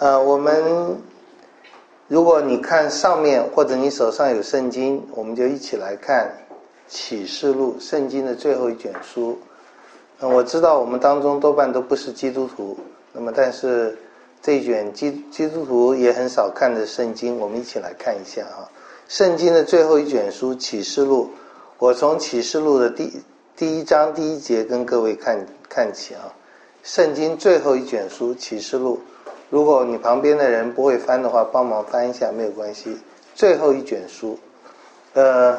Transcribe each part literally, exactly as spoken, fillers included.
呃，我们如果你看上面或者你手上有圣经，我们就一起来看启示录，圣经的最后一卷书。呃、我知道我们当中多半都不是基督徒，那么但是这一卷基基督徒也很少看的圣经，我们一起来看一下啊。圣经的最后一卷书启示录，我从启示录的第第一章第一节跟各位看看起啊。圣经最后一卷书启示录，如果你旁边的人不会翻的话，帮忙翻一下没有关系。最后一卷书，呃，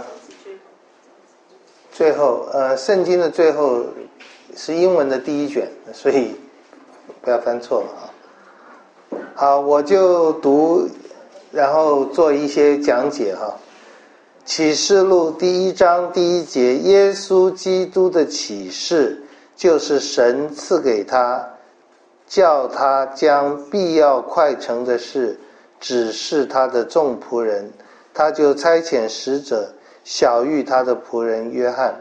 最后呃，圣经的最后是英文的第一卷，所以不要翻错了啊。好，我就读，然后做一些讲解哈。启示录第一章第一节，耶稣基督的启示，就是神赐给他，叫他将必要快成的事指示他的众仆人，他就差遣使者晓谕他的仆人约翰。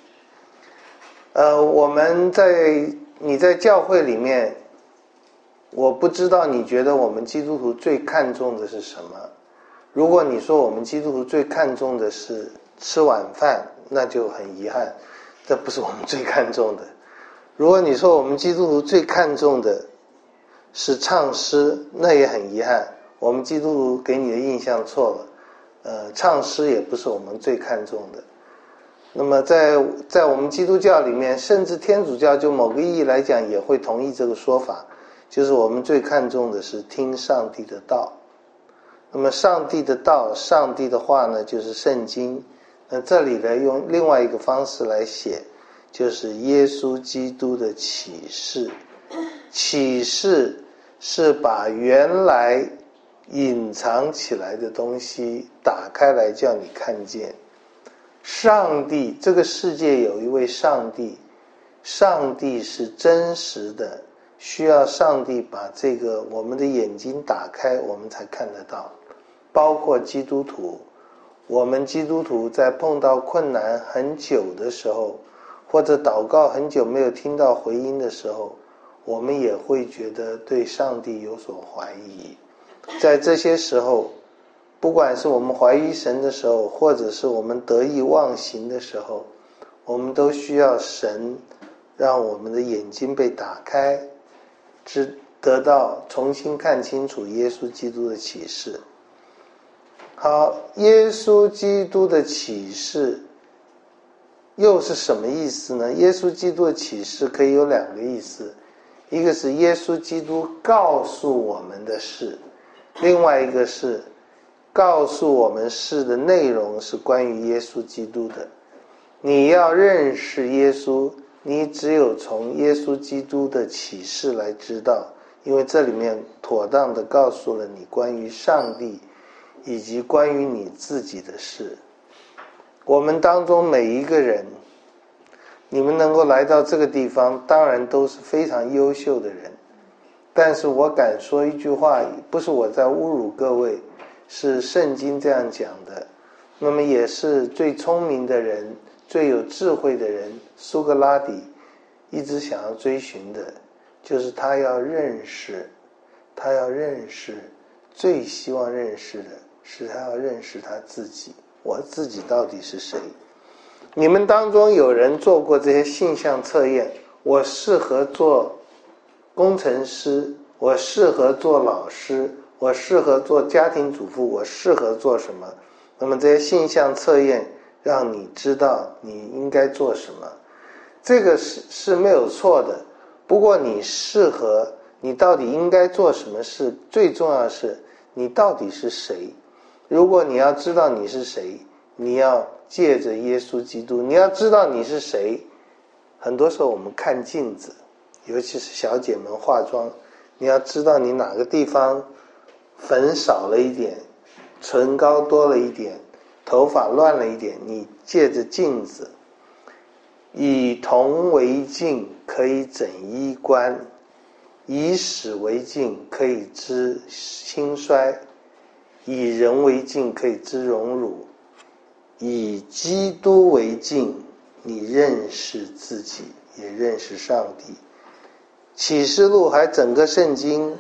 呃，我们在你在教会里面，我不知道你觉得我们基督徒最看重的是什么。如果你说我们基督徒最看重的是吃晚饭，那就很遗憾，这不是我们最看重的。如果你说我们基督徒最看重的是唱诗，那也很遗憾，我们基督徒给你的印象错了。呃，唱诗也不是我们最看重的。那么在在我们基督教里面，甚至天主教就某个意义来讲也会同意这个说法，就是我们最看重的是听上帝的道。那么上帝的道，上帝的话呢，就是圣经。那这里呢，用另外一个方式来写，就是耶稣基督的启示。启示是把原来隐藏起来的东西打开来叫你看见。上帝，这个世界有一位上帝，上帝是真实的，需要上帝把这个我们的眼睛打开，我们才看得到。包括基督徒，我们基督徒在碰到困难很久的时候，或者祷告很久没有听到回音的时候，我们也会觉得对上帝有所怀疑。在这些时候，不管是我们怀疑神的时候，或者是我们得意忘形的时候，我们都需要神让我们的眼睛被打开，只得到重新看清楚耶稣基督的启示。好，耶稣基督的启示又是什么意思呢？耶稣基督的启示可以有两个意思，一个是耶稣基督告诉我们的事，另外一个是告诉我们事的内容是关于耶稣基督的。你要认识耶稣，你只有从耶稣基督的启示来知道，因为这里面妥当的告诉了你关于上帝以及关于你自己的事。我们当中每一个人，你们能够来到这个地方，当然都是非常优秀的人，但是我敢说一句话，不是我在侮辱各位，是圣经这样讲的。那么也是最聪明的人，最有智慧的人，苏格拉底一直想要追寻的，就是他要认识他要认识最希望认识的是他要认识他自己，我自己到底是谁。你们当中有人做过这些性向测验，我适合做工程师，我适合做老师，我适合做家庭主妇，我适合做什么。那么这些性向测验让你知道你应该做什么，这个是是没有错的。不过你适合，你到底应该做什么事，最重要的是你到底是谁。如果你要知道你是谁，你要借着耶稣基督。你要知道你是谁，很多时候我们看镜子，尤其是小姐们化妆，你要知道你哪个地方粉少了一点，唇膏多了一点，头发乱了一点，你借着镜子。以铜为镜，可以整衣冠；以史为镜，可以知兴衰；以人为镜，可以知荣辱；以基督为镜，你认识自己，也认识上帝。启示录还整个圣经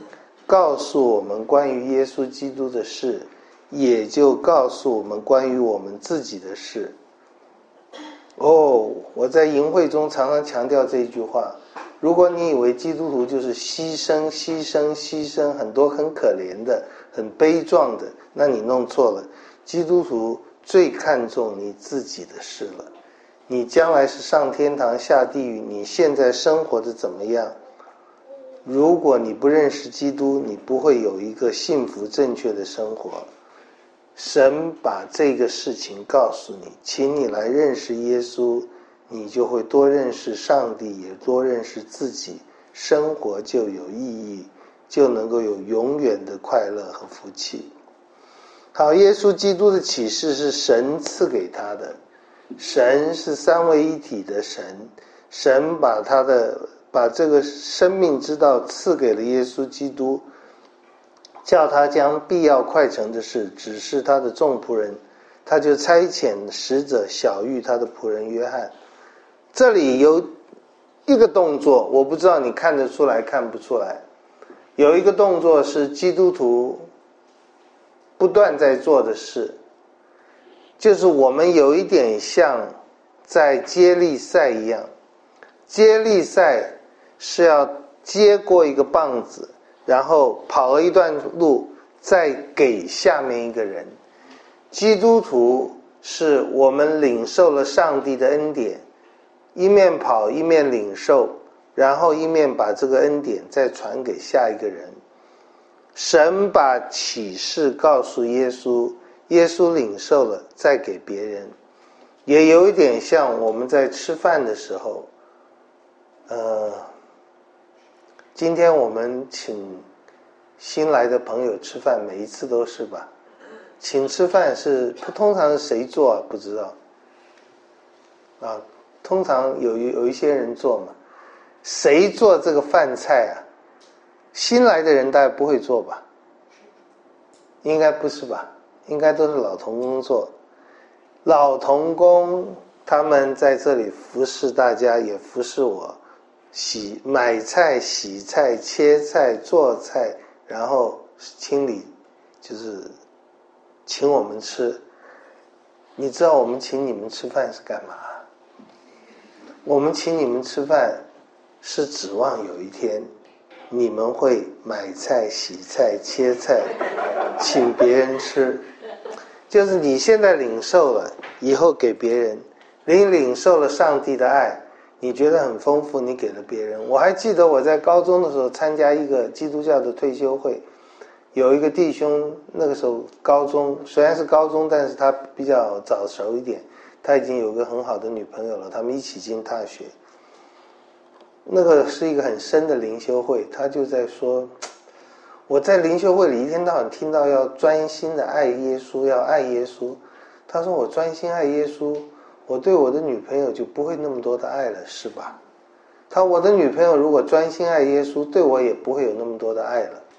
告诉我们关于耶稣基督的事，也就告诉我们关于我们自己的事。哦，我在营会中常常强调这一句话，如果你以为基督徒就是牺牲牺牲牺牲，很多很可怜的很悲壮的，那你弄错了。基督徒最看重你自己的事了，你将来是上天堂下地狱，你现在生活的怎么样？如果你不认识基督，你不会有一个幸福正确的生活。神把这个事情告诉你，请你来认识耶稣，你就会多认识上帝，也多认识自己，生活就有意义，就能够有永远的快乐和福气。好，耶稣基督的启示是神赐给他的，神是三位一体的神，神把他的把这个生命之道赐给了耶稣基督，叫他将必要快成的事指示他的众仆人，他就差遣使者晓谕他的仆人约翰。这里有一个动作，我不知道你看得出来看不出来，有一个动作是基督徒不断在做的事，就是我们有一点像在接力赛一样。接力赛是要接过一个棒子，然后跑了一段路再给下面一个人。基督徒是我们领受了上帝的恩典，一面跑一面领受，然后一面把这个恩典再传给下一个人。神把启示告诉耶稣，耶稣领受了再给别人。也有一点像我们在吃饭的时候，呃，今天我们请新来的朋友吃饭，每一次都是吧？请吃饭是通常是谁做啊？不知道啊，通常有有一些人做嘛。谁做这个饭菜啊？新来的人大概不会做吧？应该不是吧？应该都是老同工做。老同工他们在这里服侍大家，也服侍我，洗买菜、洗菜、切菜、做菜，然后清理，就是请我们吃。你知道我们请你们吃饭是干嘛？我们请你们吃饭是指望有一天你们会买菜、洗菜、切菜，请别人吃。就是你现在领受了，以后给别人。你领受了上帝的爱，你觉得很丰富，你给了别人。我还记得我在高中的时候参加一个基督教的退休会，有一个弟兄，那个时候高中，虽然是高中，但是他比较早熟一点，他已经有个很好的女朋友了，他们一起进大学。那个是一个很深的灵修会，他就在说，我在灵修会里一天到晚听到要专心的爱耶稣，要爱耶稣。他说我专心爱耶稣，我对我的女朋友就不会那么多的爱了，是吧？他说我的女朋友如果专心爱耶稣，对我也不会有那么多的爱了。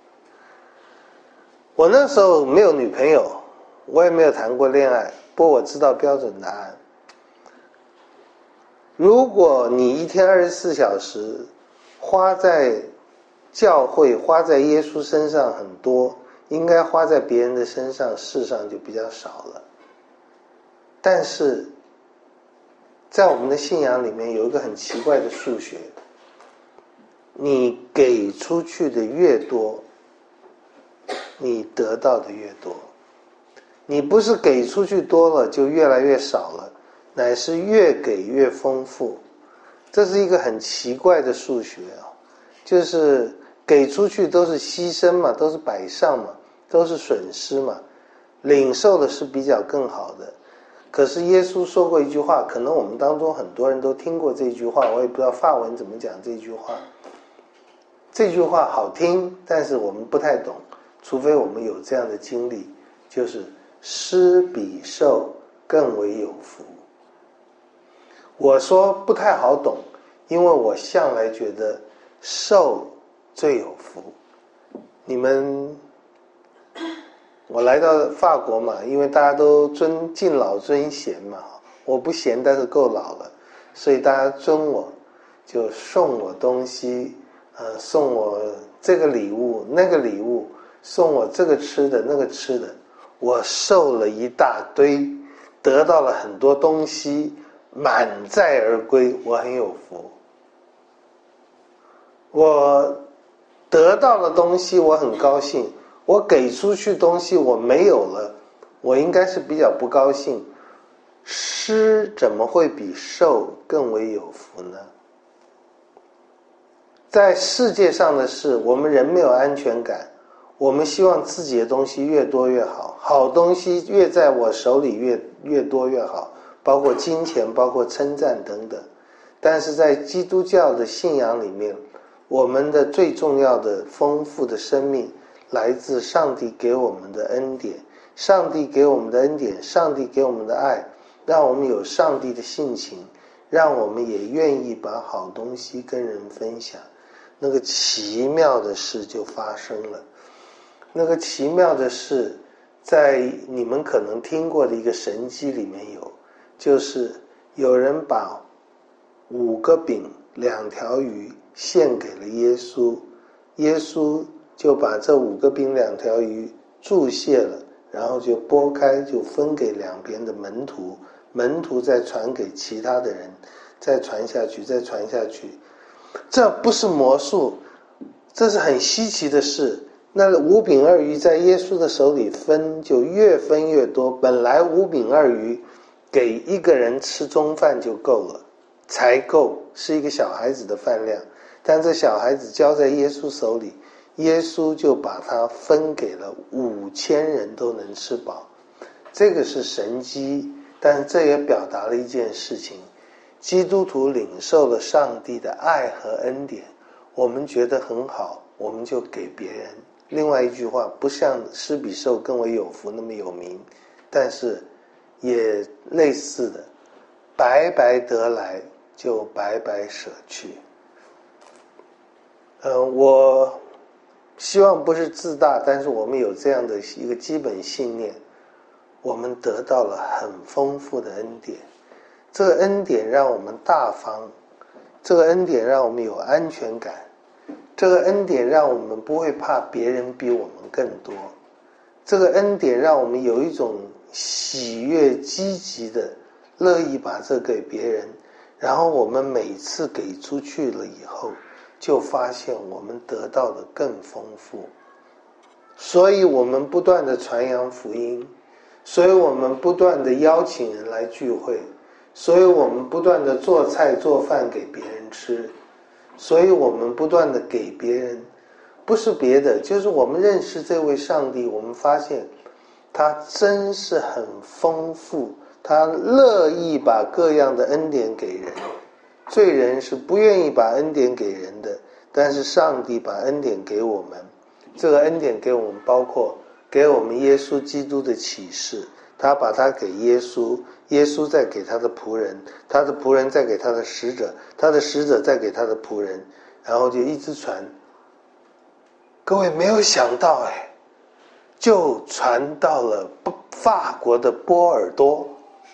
我那时候没有女朋友，我也没有谈过恋爱，不过我知道标准答案。如果你一天二十四小时花在教会，花在耶稣身上很多，应该花在别人的身上，事上就比较少了。但是在我们的信仰里面有一个很奇怪的数学，你给出去的越多，你得到的越多。你不是给出去多了就越来越少了，乃是越给越丰富。这是一个很奇怪的数学啊，就是给出去都是牺牲嘛，都是摆上嘛，都是损失嘛，领受的是比较更好的。可是耶稣说过一句话，可能我们当中很多人都听过这句话，我也不知道法文怎么讲这句话。这句话好听，但是我们不太懂，除非我们有这样的经历，就是施比受更为有福。我说不太好懂，因为我向来觉得受最有福。你们，我来到法国嘛，因为大家都尊敬老尊贤嘛，我不贤，但是够老了，所以大家尊我，就送我东西，呃，送我这个礼物那个礼物，送我这个吃的那个吃的，我受了一大堆，得到了很多东西，满载而归，我很有福。我得到了东西，我很高兴，我给出去东西我没有了，我应该是比较不高兴。施怎么会比受更为有福呢？在世界上的事，我们人没有安全感，我们希望自己的东西越多越好，好东西越在我手里越越多越好，包括金钱，包括称赞等等。但是在基督教的信仰里面，我们的最重要的丰富的生命来自上帝给我们的恩典，上帝给我们的恩典，上帝给我们的爱，让我们有上帝的性情，让我们也愿意把好东西跟人分享。那个奇妙的事就发生了。那个奇妙的事在你们可能听过的一个神迹里面有，就是有人把五个饼两条鱼献给了耶稣，耶稣就把这五个饼两条鱼注谢了，然后就拨开，就分给两边的门徒，门徒再传给其他的人，再传下去，再传下去。这不是魔术，这是很稀奇的事。那五饼二鱼在耶稣的手里分，就越分越多。本来五饼二鱼给一个人吃中饭就够了，才够，是一个小孩子的饭量。但这小孩子交在耶稣手里，耶稣就把它分给了五千人都能吃饱。这个是神迹，但这也表达了一件事情，基督徒领受了上帝的爱和恩典，我们觉得很好，我们就给别人。另外一句话，不像施比受更为有福那么有名，但是也类似的，白白得来就白白舍去。呃，我希望不是自大，但是我们有这样的一个基本信念，我们得到了很丰富的恩典。这个恩典让我们大方，这个恩典让我们有安全感，这个恩典让我们不会怕别人比我们更多，这个恩典让我们有一种喜悦积极的乐意把这给别人，然后我们每次给出去了以后，就发现我们得到的更丰富。所以我们不断的传扬福音，所以我们不断的邀请人来聚会，所以我们不断的做菜做饭给别人吃，所以我们不断的给别人，不是别的，就是我们认识这位上帝，我们发现他真是很丰富，他乐意把各样的恩典给人。罪人是不愿意把恩典给人的，但是上帝把恩典给我们。这个恩典给我们包括给我们耶稣基督的启示，他把他给耶稣，耶稣再给他的仆人，他的仆人再给他的使者，他的使者再给他的仆人，然后就一直传。各位没有想到哎，就传到了法国的波尔多，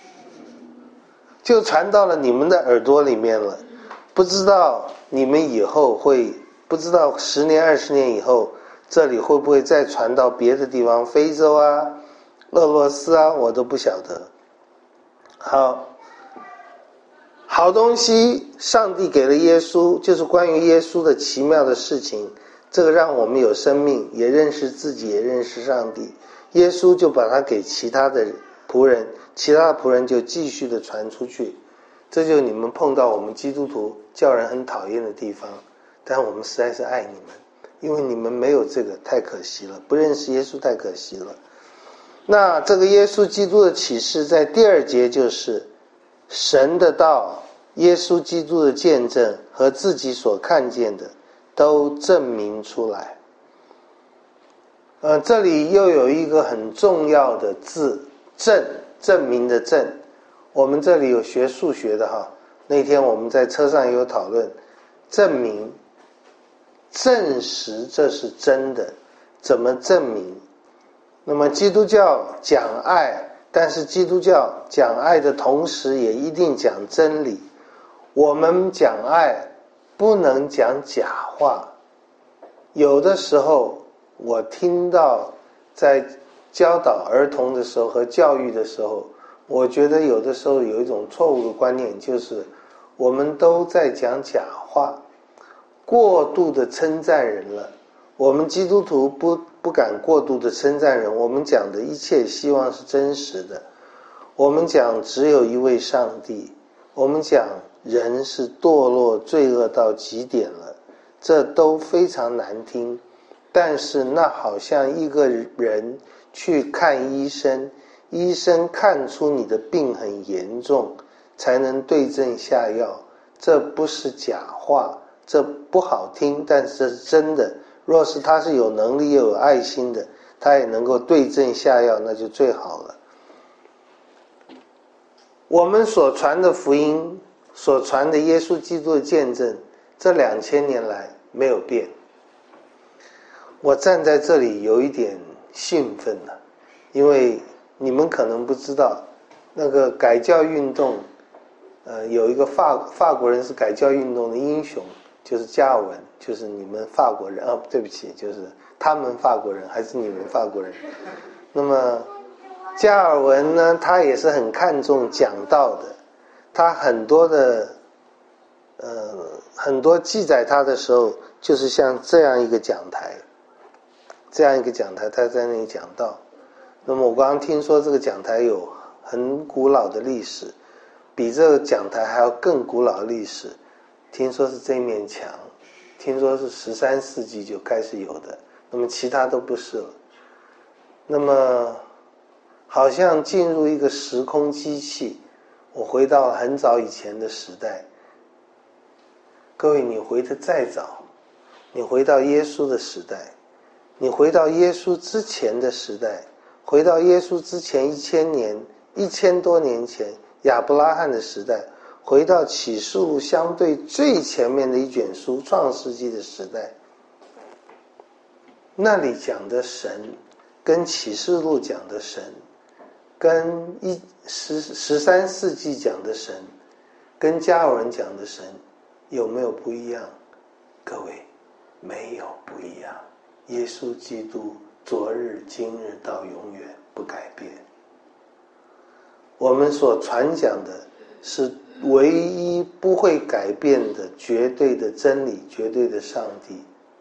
就传到了你们的耳朵里面了。不知道你们以后会，不知道十年二十年以后，这里会不会再传到别的地方，非洲啊、俄罗斯啊，我都不晓得。好，好东西，上帝给了耶稣，就是关于耶稣的奇妙的事情。这个让我们有生命，也认识自己，也认识上帝。耶稣就把它给其他的仆人，其他的仆人就继续的传出去。这就是你们碰到我们基督徒叫人很讨厌的地方，但我们实在是爱你们，因为你们没有这个太可惜了，不认识耶稣太可惜了。那这个耶稣基督的启示在第二节就是神的道，耶稣基督的见证和自己所看见的都证明出来。呃，这里又有一个很重要的字，证，证明的证。我们这里有学数学的哈，那天我们在车上也有讨论，证明，证实这是真的，怎么证明？那么基督教讲爱，但是基督教讲爱的同时也一定讲真理。我们讲爱不能讲假话， 有的时候我听到在教导儿童的时候和教育的时候，我觉得有的时候有一种错误的观念，就是我们都在讲假话，过度的称赞人了。我们基督徒不不敢过度的称赞人，我们讲的一切希望是真实的。我们讲只有一位上帝，我们讲人是堕落罪恶到极点了，这都非常难听。但是那好像一个人去看医生，医生看出你的病很严重，才能对症下药。这不是假话，这不好听，但是这是真的。若是他是有能力又有爱心的，他也能够对症下药，那就最好了。我们所传的福音，所传的耶稣基督的见证，这两千年来没有变。我站在这里有一点兴奋了，因为你们可能不知道，那个改教运动，呃，有一个法法国人是改教运动的英雄，就是加尔文，就是你们法国人啊，对不起，就是他们法国人还是你们法国人。那么加尔文呢，他也是很看重讲道的，他很多的呃很多记载他的时候，就是像这样一个讲台，这样一个讲台，他在那里讲道。那么我刚刚听说这个讲台有很古老的历史，比这个讲台还要更古老的历史。听说是这面墙，听说是十三世纪就开始有的，那么其他都不是了。那么好像进入一个时空机器，我回到了很早以前的时代。各位，你回得再早，你回到耶稣的时代，你回到耶稣之前的时代，回到耶稣之前一千年一千多年前亚伯拉罕的时代，回到启示录相对最前面的一卷书创世纪的时代，那里讲的神跟启示录讲的神，跟一十十三世纪讲的神，跟加尔文讲的神有没有不一样？各位，没有不一样。耶稣基督昨日今日到永远不改变。我们所传讲的是唯一不会改变的绝对的真理，绝对的上帝。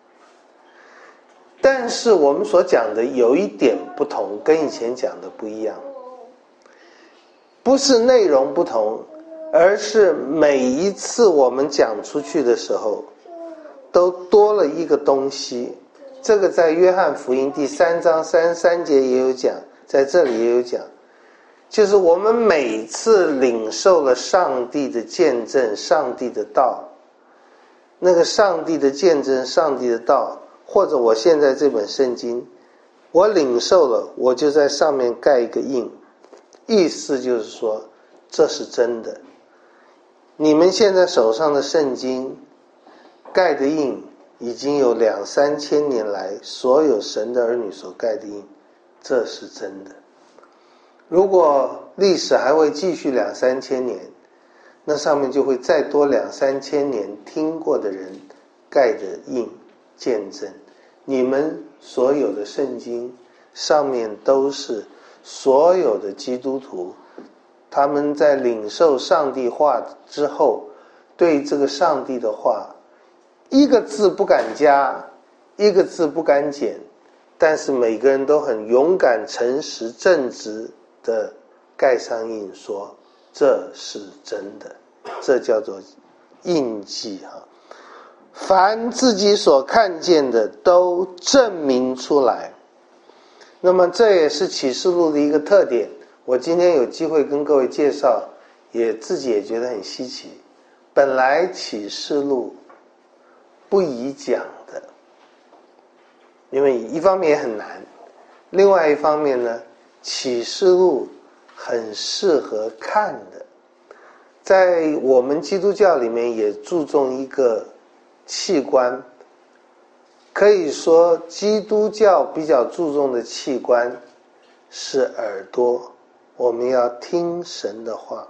但是我们所讲的有一点不同，跟以前讲的不一样，不是内容不同，而是每一次我们讲出去的时候都多了一个东西。这个在约翰福音第三章三十三节也有讲，在这里也有讲，就是我们每次领受了上帝的见证，上帝的道，那个上帝的见证，上帝的道，或者我现在这本圣经，我领受了，我就在上面盖一个印，意思就是说这是真的。你们现在手上的圣经盖的印已经有两三千年来所有神的儿女所盖的印，这是真的。如果历史还会继续两三千年，那上面就会再多两三千年听过的人盖的印见证。你们所有的圣经上面都是所有的基督徒，他们在领受上帝话之后，对这个上帝的话一个字不敢加，一个字不敢减，但是每个人都很勇敢、诚实、正直的盖上印，说这是真的，这叫做印记哈。凡自己所看见的都证明出来。那么这也是启示录的一个特点，我今天有机会跟各位介绍，也自己也觉得很稀奇。本来启示录不宜讲的，因为一方面也很难，另外一方面呢，启示录很适合看的。在我们基督教里面也注重一个器官，可以说基督教比较注重的器官是耳朵，我们要听神的话。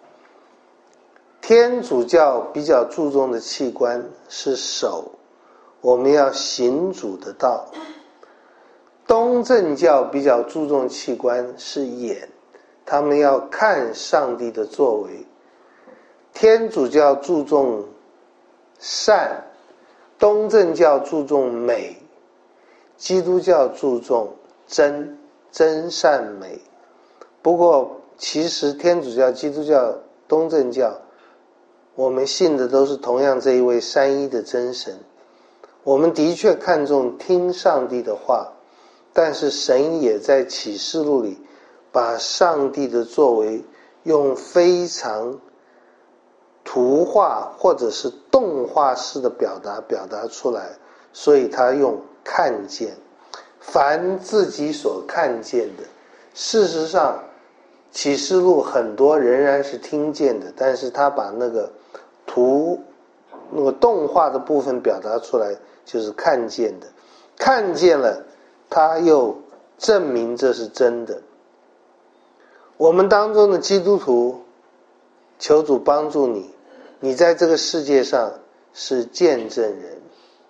天主教比较注重的器官是手， 我们要行主的道。东正教比较注重器官是眼，他们要看上帝的作为。天主教注重善，东正教注重美，基督教注重真，真善美。不过其实天主教、基督教、东正教，我们信的都是同样这一位三一的真神。我们的确看重听上帝的话，但是神也在启示录里把上帝的作为用非常图画或者是动画式的表达表达出来，所以他用看见。凡自己所看见的，事实上启示录很多仍然是听见的，但是他把那个图那个动画的部分表达出来，就是看见的。看见了，他又证明这是真的。我们当中的基督徒，求主帮助你，你在这个世界上是见证人。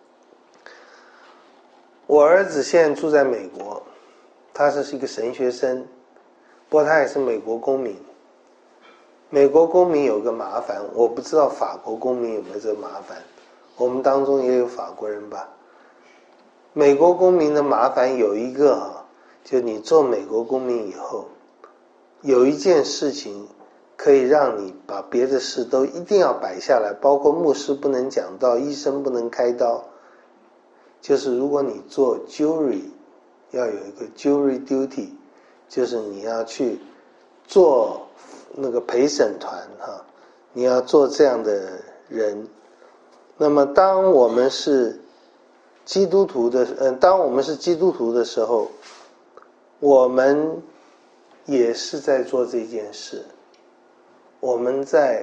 我儿子现在住在美国，他是一个神学生，不过他也是美国公民。美国公民有个麻烦，我不知道法国公民有没有这个麻烦，我们当中也有法国人吧。美国公民的麻烦有一个啊，就你做美国公民以后，有一件事情可以让你把别的事都一定要摆下来，包括牧师不能讲道，医生不能开刀。就是如果你做 jury， 要有一个 jury duty， 就是你要去做那个陪审团哈，你要做这样的人。那么当我们是基督徒的，嗯，当我们是基督徒的时候，我们也是在做这件事。我们在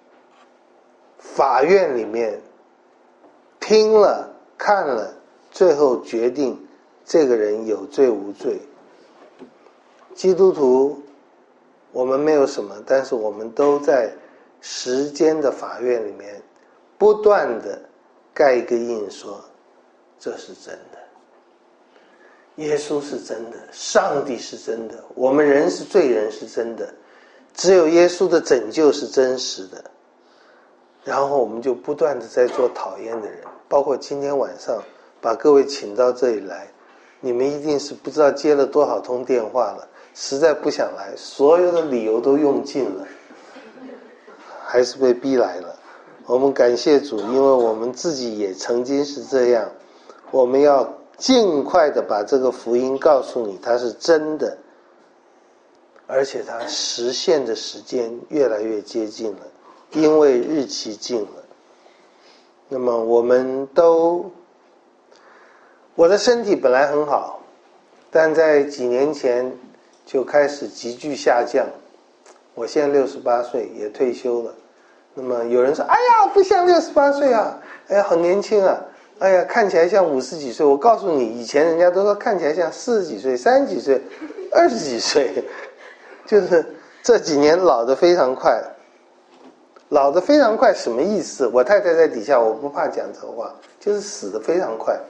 法院里面听了看了，最后决定这个人有罪无罪。基督徒我们没有什么，但是我们都在时间的法院里面不断的盖一个印，说这是真的，耶稣是真的，上帝是真的，我们人是罪人是真的，只有耶稣的拯救是真实的。然后我们就不断的在做讨厌的人，包括今天晚上把各位请到这里来，你们一定是不知道接了多少通电话了，实在不想来，所有的理由都用尽了，还是被逼来了。我们感谢主，因为我们自己也曾经是这样。我们要尽快的把这个福音告诉你，它是真的，而且它实现的时间越来越接近了，因为日期近了。那么我们都，我的身体本来很好，但在几年前就开始急剧下降。我现在六十八岁，也退休了。那么有人说，哎呀，不像六十八岁啊，哎呀，很年轻啊，哎呀，看起来像五十几岁。我告诉你，以前人家都说看起来像四十几岁、三十几岁、二十几岁，就是这几年老得非常快。老得非常快什么意思？我太太在底下，我不怕讲这话，就是死得非常快。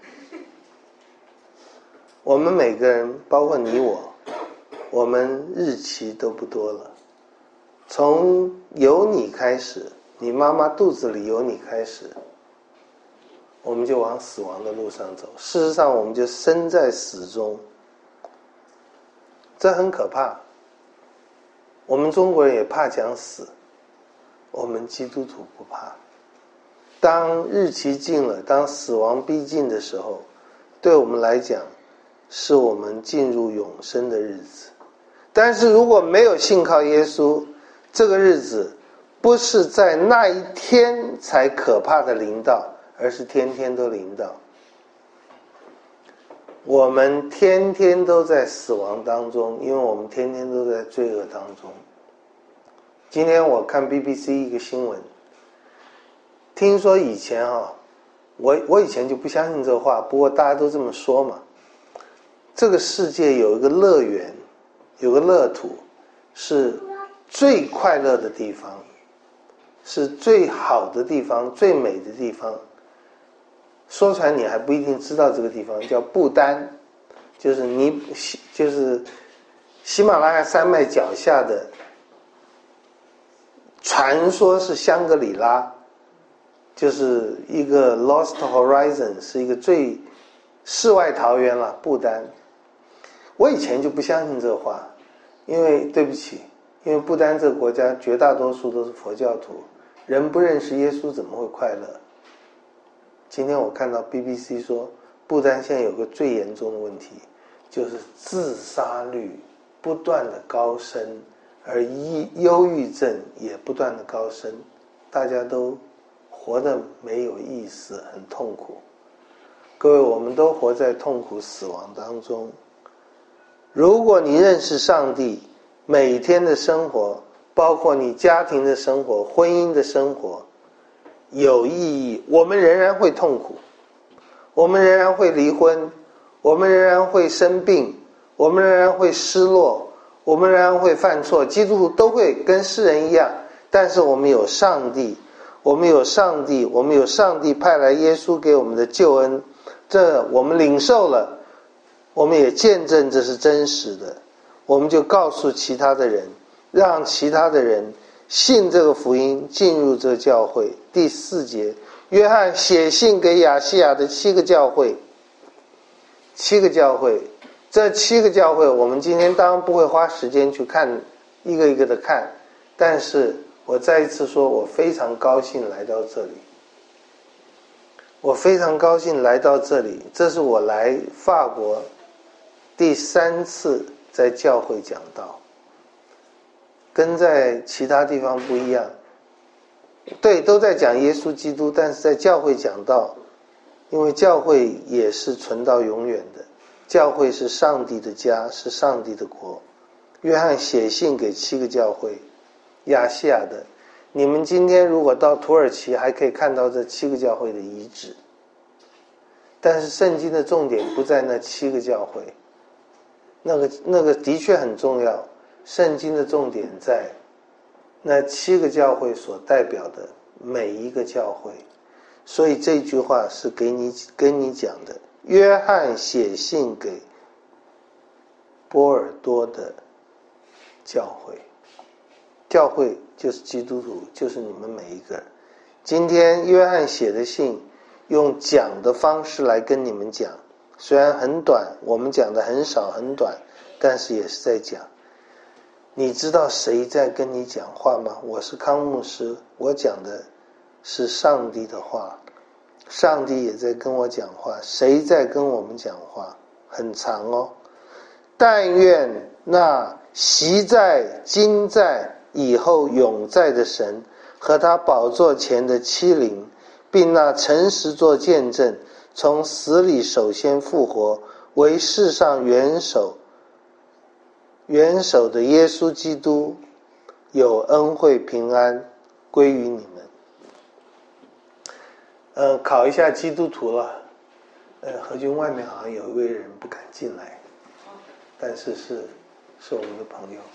我们每个人，包括你我，我们日期都不多了。从有你开始，你妈妈肚子里有你开始，我们就往死亡的路上走。事实上，我们就身在死中，这很可怕。我们中国人也怕讲死，我们基督徒不怕。当日期近了，当死亡逼近的时候，对我们来讲，是我们进入永生的日子。但是如果没有信靠耶稣，这个日子不是在那一天才可怕的临到，而是天天都临到。我们天天都在死亡当中，因为我们天天都在罪恶当中。今天我看 B B C 一个新闻，听说以前啊，我我以前就不相信这话，不过大家都这么说嘛。这个世界有一个乐园，有个乐土，是最快乐的地方，是最好的地方，最美的地方。 说出来你还不一定知道这个地方叫不丹，就是尼就是喜马拉雅山脉脚下的，传说是香格里拉，就是一个 Lost Horizon， 是一个最世外桃源了，不丹。我以前就不相信这个话，因为对不起，因为不丹这个国家绝大多数都是佛教徒，人不认识耶稣怎么会快乐？今天我看到 B B C 说，不丹现在有个最严重的问题，就是自杀率不断的高升，而忧郁症也不断的高升，大家都活得没有意思，很痛苦。各位，我们都活在痛苦死亡当中。如果你认识上帝，每天的生活，包括你家庭的生活、婚姻的生活有意义，我们仍然会痛苦，我们仍然会离婚，我们仍然会生病，我们仍然会失落，我们仍然会犯错，基督徒都会跟世人一样，但是我们有上帝，我们有上帝，我们有上帝派来耶稣给我们的救恩，这我们领受了，我们也见证这是真实的，我们就告诉其他的人，让其他的人信这个福音，进入这个教会。第四节，约翰写信给亚细亚的七个教会，七个教会，这七个教会我们今天当然不会花时间去看一个一个的看，但是我再一次说，我非常高兴来到这里，我非常高兴来到这里，这是我来法国第三次在教会讲道，跟在其他地方不一样。对，都在讲耶稣基督，但是在教会讲道，因为教会也是存到永远的，教会是上帝的家，是上帝的国。约翰写信给七个教会，亚细亚的，你们今天如果到土耳其还可以看到这七个教会的遗址，但是圣经的重点不在那七个教会，那个那个的确很重要，圣经的重点在那七个教会所代表的每一个教会。所以这句话是给你跟你讲的。约翰写信给波尔多的教会，教会就是基督徒，就是你们每一个人。今天约翰写的信用讲的方式来跟你们讲，虽然很短，我们讲的很少很短，但是也是在讲。你知道谁在跟你讲话吗？我是康牧师，我讲的是上帝的话，上帝也在跟我讲话。谁在跟我们讲话？很长哦。但愿那习在、今在、以后永在的神和他宝座前的七灵，并那诚实做见证，从死里首先复活，为世上元首元首的耶稣基督，有恩惠平安归于你们。呃，考一下基督徒了。呃，何军外面好像有一位人不敢进来，但是是是我们的朋友。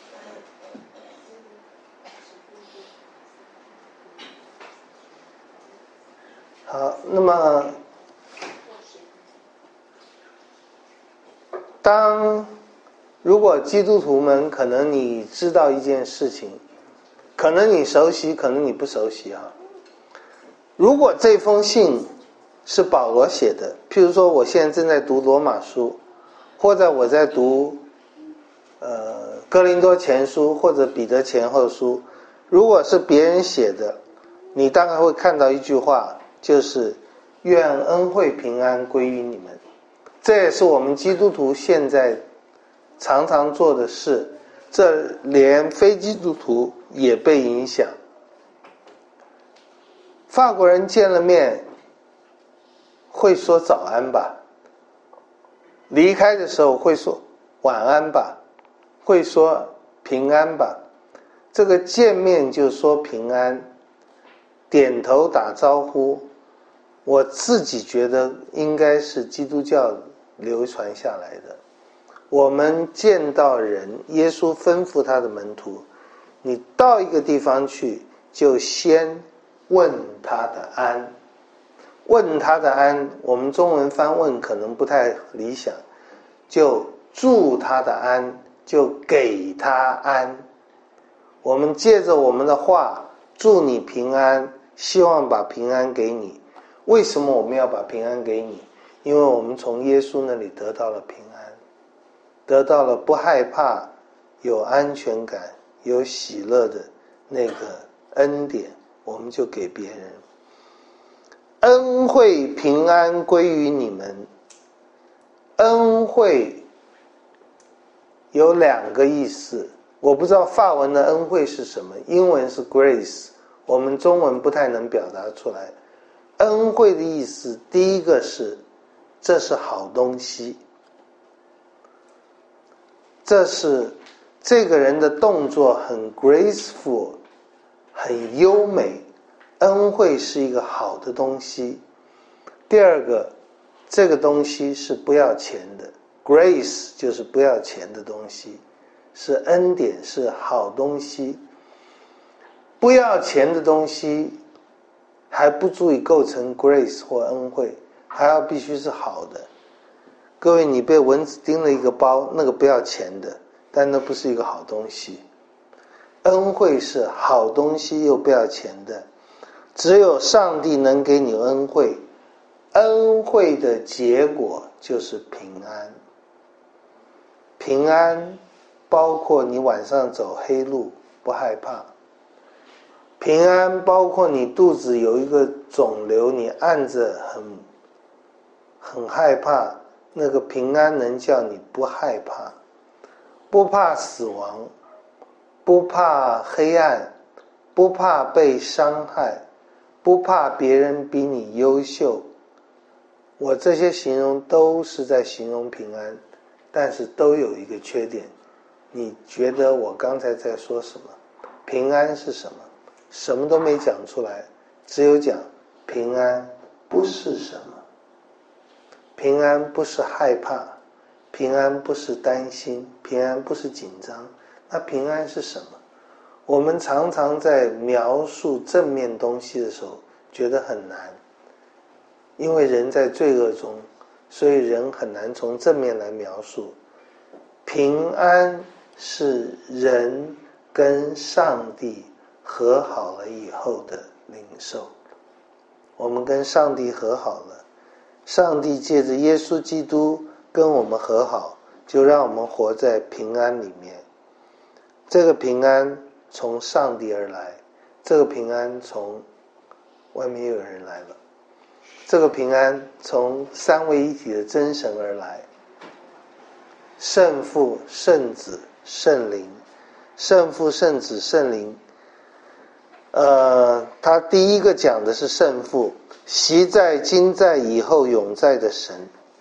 好，那么当如果基督徒们，可能你知道一件事情，可能你熟悉，可能你不熟悉啊。如果这封信是保罗写的，譬如说我现在正在读罗马书，或者我在读呃哥林多前书或者彼得前后书，如果是别人写的，你大概会看到一句话，就是愿恩惠平安归于你们。这也是我们基督徒现在常常做的事，这连非基督徒也被影响。法国人见了面会说早安吧，离开的时候会说晚安吧，会说平安吧。这个见面就说平安，点头打招呼，我自己觉得应该是基督教流传下来的。我们见到人，耶稣吩咐他的门徒，你到一个地方去就先问他的安， 问他的安，我们中文翻问可能不太理想，就祝他的安，就给他安。我们借着我们的话祝你平安，希望把平安给你。为什么我们要把平安给你？因为我们从耶稣那里得到了平安，得到了不害怕，有安全感，有喜乐的那个恩典，我们就给别人。恩惠平安归于你们。恩惠有两个意思，我不知道法文的恩惠是什么，英文是 grace， 我们中文不太能表达出来。恩惠的意思，第一个是这是好东西，这是这个人的动作很 graceful， 很优美，恩惠是一个好的东西。第二个，这个东西是不要钱的， grace 就是不要钱的东西，是恩典，是好东西。不要钱的东西还不足以构成 grace 或恩惠，还要必须是好的。各位，你被蚊子叮了一个包，那个不要钱的，但那不是一个好东西。恩惠是好东西又不要钱的，只有上帝能给你恩惠，恩惠的结果就是平安。平安包括你晚上走黑路不害怕，平安包括你肚子有一个肿瘤，你按着很很害怕，那个平安能叫你不害怕，不怕死亡，不怕黑暗，不怕被伤害，不怕别人比你优秀。我这些形容都是在形容平安，但是都有一个缺点。你觉得我刚才在说什么？平安是什么？什么都没讲出来，只有讲平安不是什么。平安不是害怕，平安不是担心，平安不是紧张。那平安是什么？我们常常在描述正面东西的时候觉得很难，因为人在罪恶中，所以人很难从正面来描述。平安是人跟上帝和好了以后的领受。我们跟上帝和好了，上帝借着耶稣基督跟我们和好，就让我们活在平安里面。这个平安从上帝而来，这个平安从外面又有人来了，这个平安从三位一体的真神而来，圣父、圣子、圣灵。圣父、圣子、圣灵，呃，他第一个讲的是圣父，昔在、今在、以后永在的神。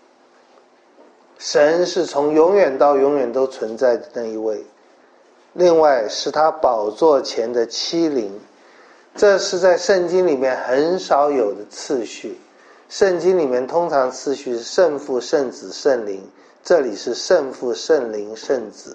神是从永远到永远都存在的那一位。另外是他宝座前的七灵，这是在圣经里面很少有的次序。圣经里面通常次序是圣父、圣子、圣灵，这里是圣父、圣灵、圣子。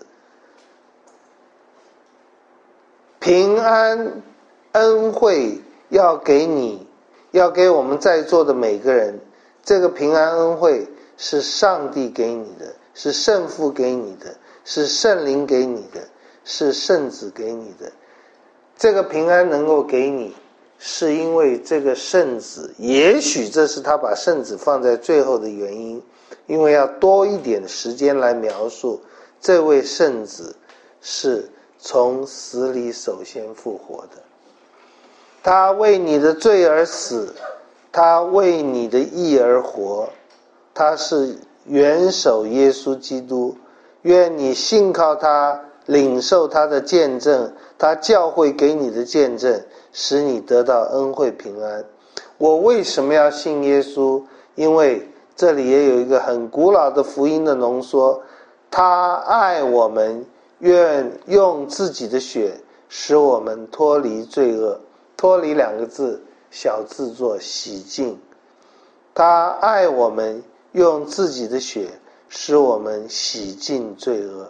平安恩惠要给你，要给我们在座的每个人。这个平安恩惠是上帝给你的，是圣父给你的，是圣灵给你的，是圣子给你的。这个平安能够给你，是因为这个圣子，也许这是他把圣子放在最后的原因，因为要多一点时间来描述这位圣子是从死里首先复活的。他为你的罪而死，他为你的义而活，他是元首耶稣基督。愿你信靠他，领受他的见证，他教会给你的见证，使你得到恩惠平安。我为什么要信耶稣？因为这里也有一个很古老的福音的浓缩，他爱我们，愿用自己的血使我们脱离罪恶。脱离两个字，小字做洗净。他爱我们，用自己的血使我们洗净罪恶。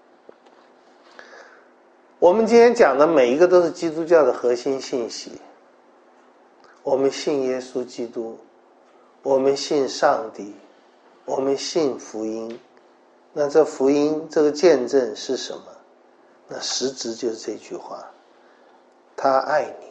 我们今天讲的每一个都是基督教的核心信息。我们信耶稣基督， 我们信上帝，我们信福音。那这福音这个见证是什么？那实质就是这句话，他爱你，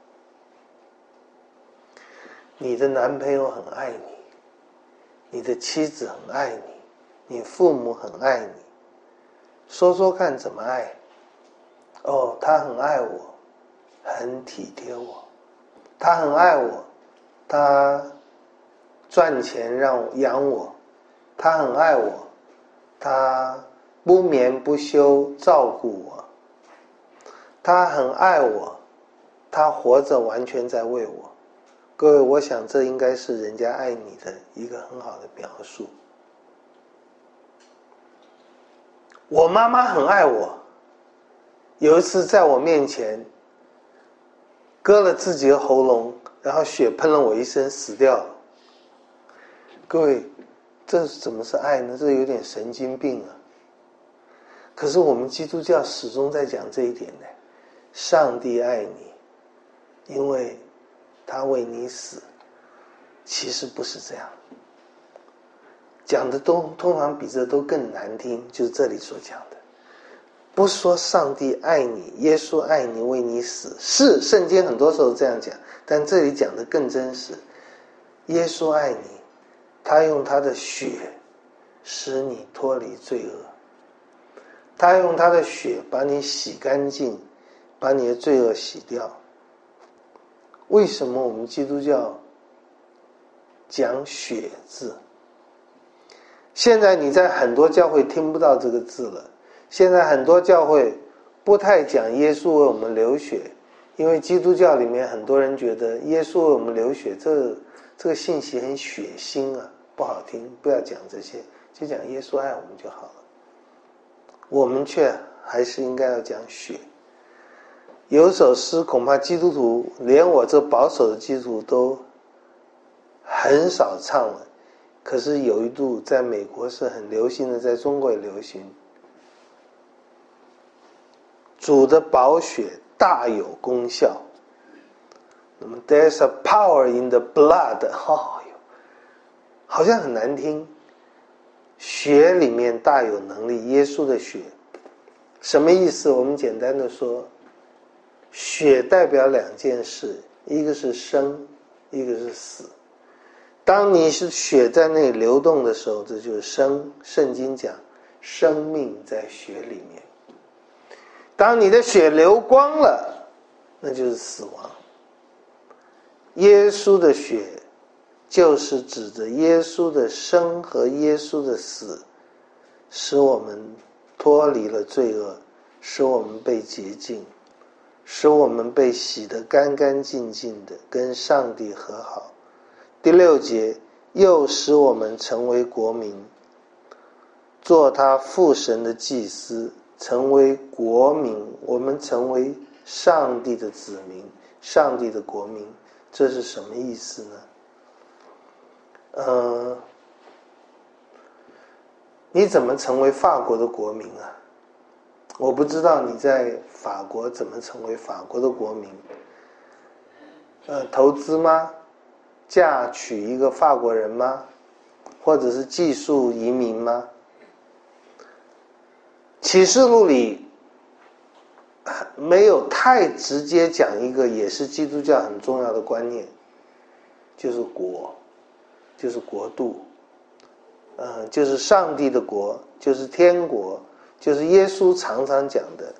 你的男朋友很爱你，你的妻子很爱你，你父母很爱你。说说看怎么爱？哦，他很爱我，很体贴我，他很爱我，他赚钱让我养我，他很爱我，他不眠不休照顾我，他很爱我，他活着完全在为我。各位，我想这应该是人家爱你的一个很好的描述。我妈妈很爱我，有一次在我面前割了自己的喉咙，然后血喷了我一身，死掉了。各位，这怎么是爱呢？这有点神经病啊！可是我们基督教始终在讲这一点呢，上帝爱你，因为他为你死。其实不是这样，讲的都通常比这都更难听，就是这里所讲的。不是说上帝爱你，耶稣爱你，为你死，是圣经很多时候这样讲，但这里讲的更真实。耶稣爱你，他用他的血使你脱离罪恶，他用他的血把你洗干净，把你的罪恶洗掉。为什么我们基督教讲血字？现在你在很多教会听不到这个字了，现在很多教会不太讲耶稣为我们流血，因为基督教里面很多人觉得耶稣为我们流血，这这个信息很血腥啊，不好听，不要讲这些，就讲耶稣爱我们就好了。我们却还是应该要讲血。有一首诗恐怕基督徒连我这保守的基督徒都很少唱了，可是有一度在美国是很流行的，在中国也流行。主的宝血大有功效，那么 there's a power in the blood， 哦哟，好像很难听。血里面大有能力，耶稣的血什么意思？我们简单的说，血代表两件事，一个是生，一个是死。当你是血在那里流动的时候，这就是生。圣经讲生命在血里面。当你的血流光了，那就是死亡。耶稣的血就是指着耶稣的生和耶稣的死，使我们脱离了罪恶，使我们被洁净，使我们被洗得干干净净的，跟上帝和好。第六节，又使我们成为国民，做他父神的祭司，成为国民，我们成为上帝的子民，上帝的国民。这是什么意思呢？呃，你怎么成为法国的国民啊？我不知道你在法国怎么成为法国的国民。呃，投资吗？嫁娶一个法国人吗？或者是技术移民吗？启示录里没有太直接讲一个也是基督教很重要的观念，就是国，就是国度，呃，就是上帝的国，就是天国，就是耶稣常常讲的，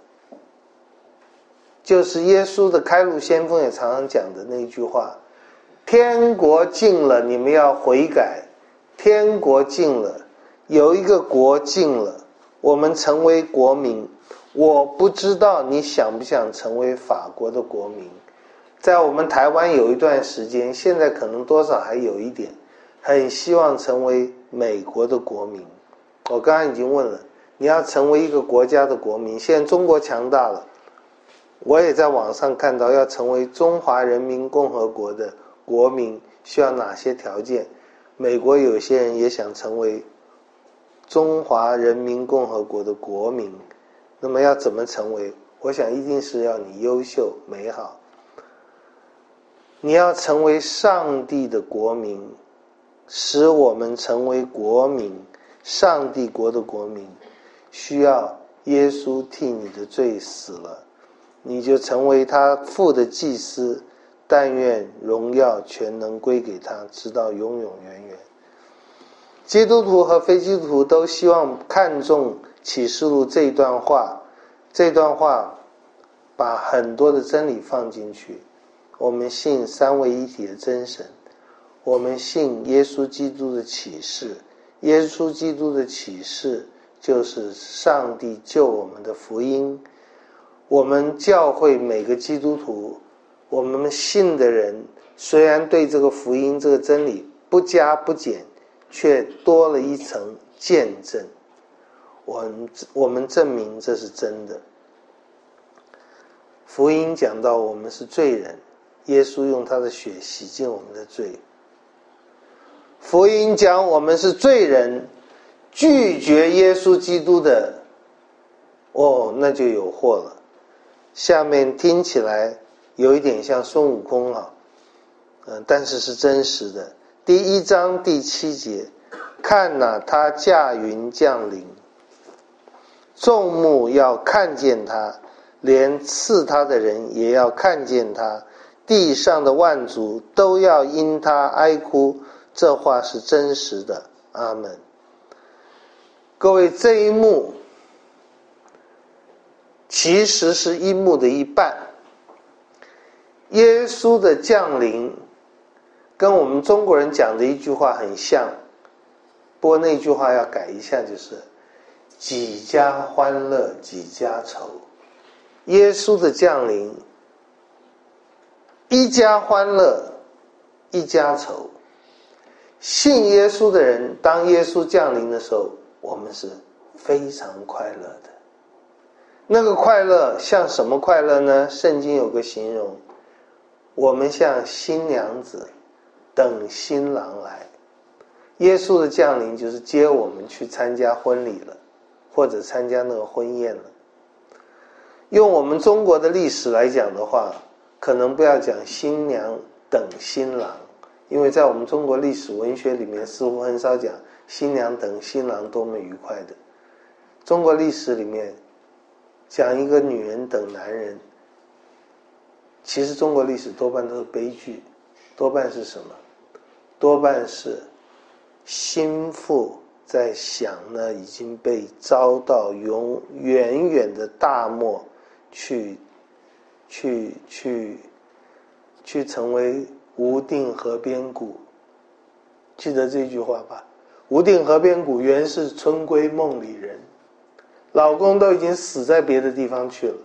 就是耶稣的开路先锋也常常讲的那句话，天国近了，你们要悔改。天国近了，有一个国近了，我们成为国民。我不知道你想不想成为法国的国民。在我们台湾有一段时间，现在可能多少还有一点，很希望成为美国的国民。我刚刚已经问了，你要成为一个国家的国民，现在中国强大了，我也在网上看到要成为中华人民共和国的国民需要哪些条件。美国有些人也想成为中华人民共和国的国民，那么要怎么成为？我想一定是要你优秀美好。你要成为上帝的国民， 使我们成为国民，上帝国的国民，需要耶稣替你的罪死了，你就成为他父的祭司，但愿荣耀全能归给他，直到永永远远。基督徒和非基督徒都希望看重启示录这一段话，这段话把很多的真理放进去。我们信三位一体的真神，我们信耶稣基督的启示，耶稣基督的启示就是上帝救我们的福音。我们教会每个基督徒，我们信的人，虽然对这个福音这个真理不加不减，却多了一层见证。我们我们证明这是真的。福音讲到我们是罪人，耶稣用他的血洗净我们的罪。福音讲我们是罪人，拒绝耶稣基督的，哦，那就有祸了。下面听起来有一点像孙悟空啊，嗯，但是是真实的。第一章第七节，看哪，他驾云降临，众目要看见他，连刺他的人也要看见他，地上的万族都要因他哀哭。这话是真实的，阿们。各位，这一幕其实是一幕的一半。耶稣的降临跟我们中国人讲的一句话很像，不过那句话要改一下，就是几家欢乐几家愁。耶稣的降临，一家欢乐一家愁。信耶稣的人，当耶稣降临的时候，我们是非常快乐的。那个快乐像什么快乐呢？圣经有个形容，我们像新娘子等新郎来。耶稣的降临就是接我们去参加婚礼了，或者参加那个婚宴了。用我们中国的历史来讲的话，可能不要讲新娘等新郎，因为在我们中国历史文学里面似乎很少讲新娘等新郎多么愉快的。中国历史里面讲一个女人等男人，其实中国历史多半都是悲剧。多半是什么？多半是心腹在想呢，已经被遭到永远远的大漠去去去去成为无定河边骨。记得这句话吧？无定河边骨，原是春闺梦里人。老公都已经死在别的地方去了，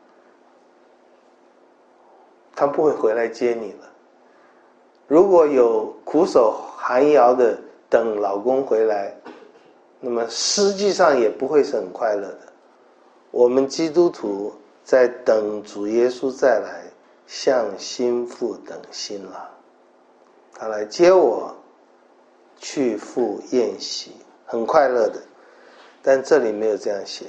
他不会回来接你了。如果有苦守寒窑的等老公回来，那么实际上也不会是很快乐的。我们基督徒在等主耶稣再来，像新妇等新郎，他来接我去赴宴席，很快乐的。但这里没有这样写。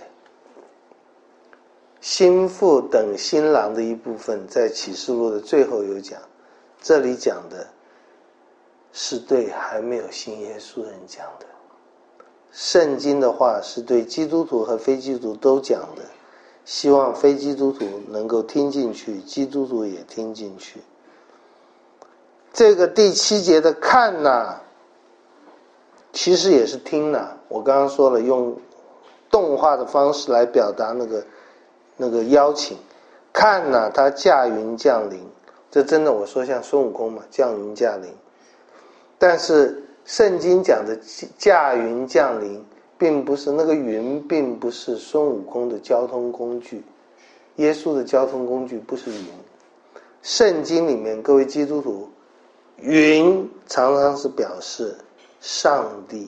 新妇等新郎的一部分在启示录的最后有讲，这里讲的是对还没有信耶稣人讲的。圣经的话是对基督徒和非基督徒都讲的，希望非基督徒能够听进去，基督徒也听进去。这个第七节的看哪，其实也是听哪。我刚刚说了，用动画的方式来表达那个那个邀请。看哪，他驾云降临，这真的我说像孙悟空嘛，降云降临。但是圣经讲的驾云降临，并不是那个云，并不是孙悟空的交通工具，耶稣的交通工具不是云。圣经里面，各位基督徒，云常常是表示上帝。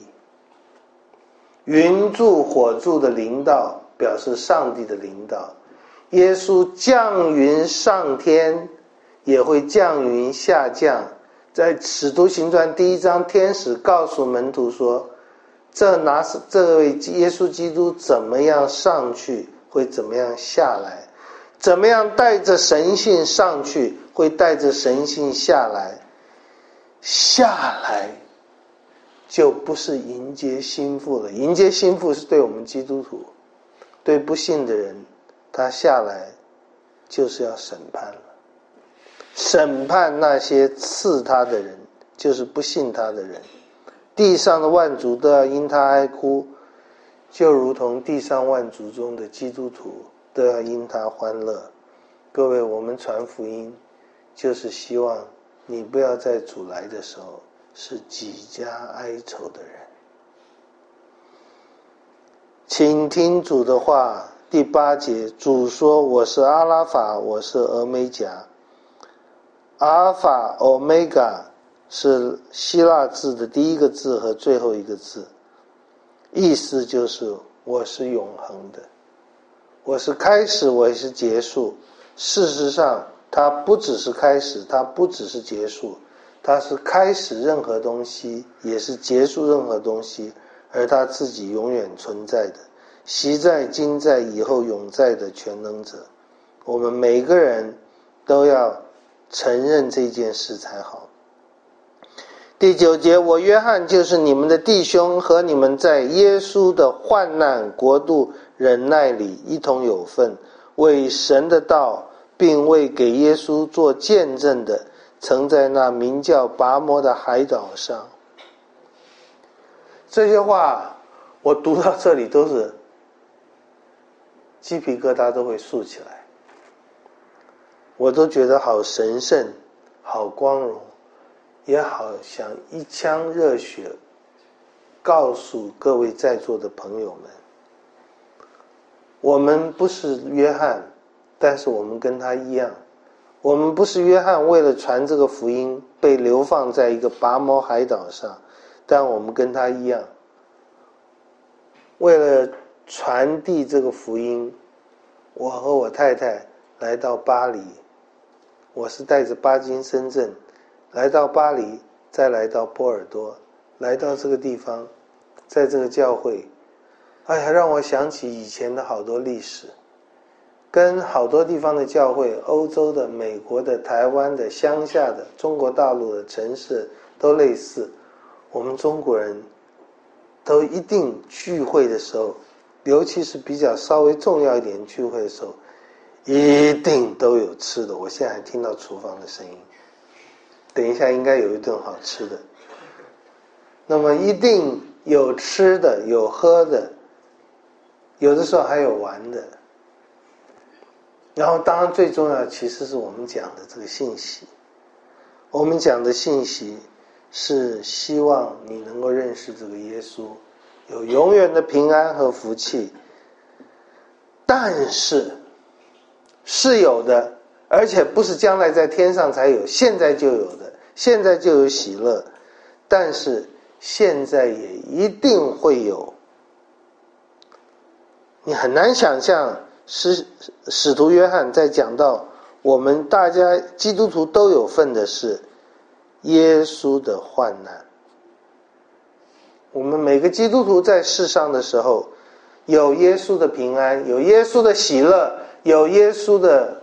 云柱火柱的临到表示上帝的临到。耶稣降云上天，也会降云下降。在使徒行传第一章，天使告诉门徒说，这拿这位耶稣基督怎么样上去，会怎么样下来，怎么样带着神性上去，会带着神性下来。下来就不是迎接新妇了。迎接新妇是对我们基督徒，对不信的人，他下来就是要审判了。审判那些刺他的人，就是不信他的人。地上的万族都要因他哀哭，就如同地上万族中的基督徒都要因他欢乐。各位，我们传福音就是希望你不要在主来的时候是几家哀愁的人。请听主的话，第八节，主说：我是阿拉法，我是俄梅戛。阿拉法 Omega 是希腊字的第一个字和最后一个字，意思就是我是永恒的，我是开始，我也是结束。事实上它不只是开始，它不只是结束，它是开始任何东西，也是结束任何东西，而它自己永远存在的，昔在今在以后永在的全能者。我们每个人都要承认这件事才好。第九节，我约翰就是你们的弟兄，和你们在耶稣的患难国度忍耐里一同有份，为神的道并为给耶稣做见证的，曾在那名叫拔摩的海岛上。这些话我读到这里都是鸡皮疙瘩都会竖起来，我都觉得好神圣，好光荣，也好想一腔热血告诉各位在座的朋友们，我们不是约翰，但是我们跟他一样。我们不是约翰为了传这个福音被流放在一个拔摩海岛上，但我们跟他一样，为了传递这个福音，我和我太太来到巴黎，我是带着巴金森症来到巴黎，再来到波尔多，来到这个地方，在这个教会，哎呀，让我想起以前的好多历史，跟好多地方的教会，欧洲的、美国的、台湾的、乡下的、中国大陆的城市都类似。我们中国人都一定聚会的时候，尤其是比较稍微重要一点聚会的时候，一定都有吃的。我现在还听到厨房的声音，等一下应该有一顿好吃的。那么一定有吃的，有喝的，有的时候还有玩的。然后当然最重要其实是我们讲的这个信息，我们讲的信息是希望你能够认识这个耶稣，有永远的平安和福气。但是是有的，而且不是将来在天上才有，现在就有的，现在就有喜乐，但是现在也一定会有。你很难想象使使徒约翰在讲到我们大家基督徒都有份的是耶稣的患难。我们每个基督徒在世上的时候，有耶稣的平安，有耶稣的喜乐，有耶稣的